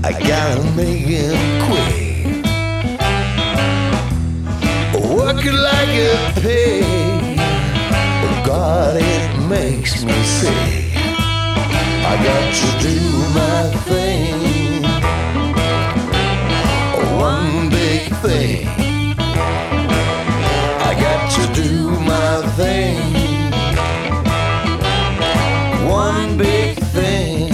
I gotta make him quit. Working like a pig, oh God, it makes me sick. I got to do my thing, one big thing. I got to do my thing, one big thing.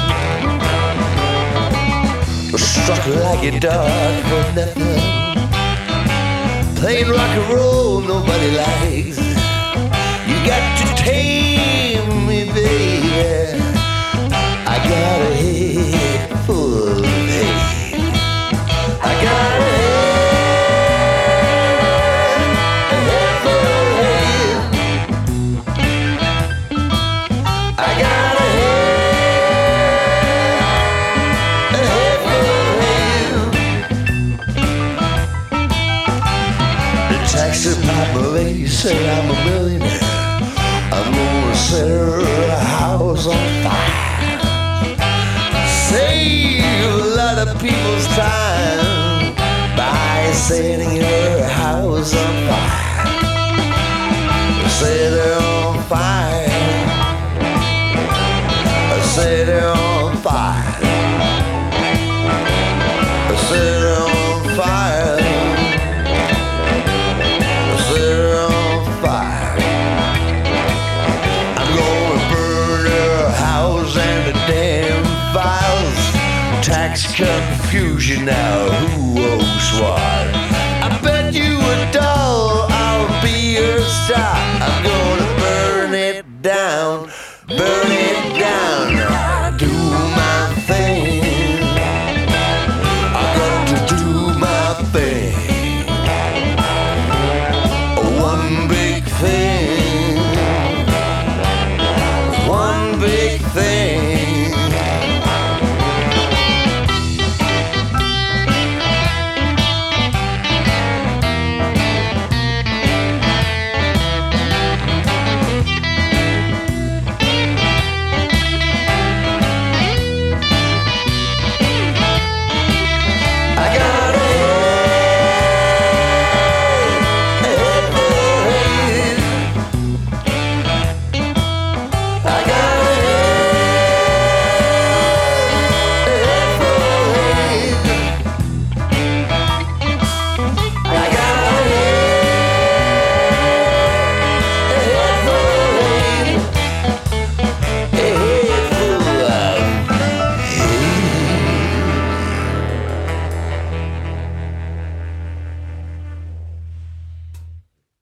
Struck like a dog for nothing, playing rock and roll nobody likes. You got to tame me, baby. I got a head full of hate. I got a head full of hate. I got a head full of hate. The taxi driver lady said I'm a millionaire. I'm gonna set her house on fire. Save a lot of people's time by setting her house on fire. Set her on fire. Set her on fire. Set her on fire. Set her on fire. I'm gonna burn her house and the damn files. Tax confusion now, who owes what?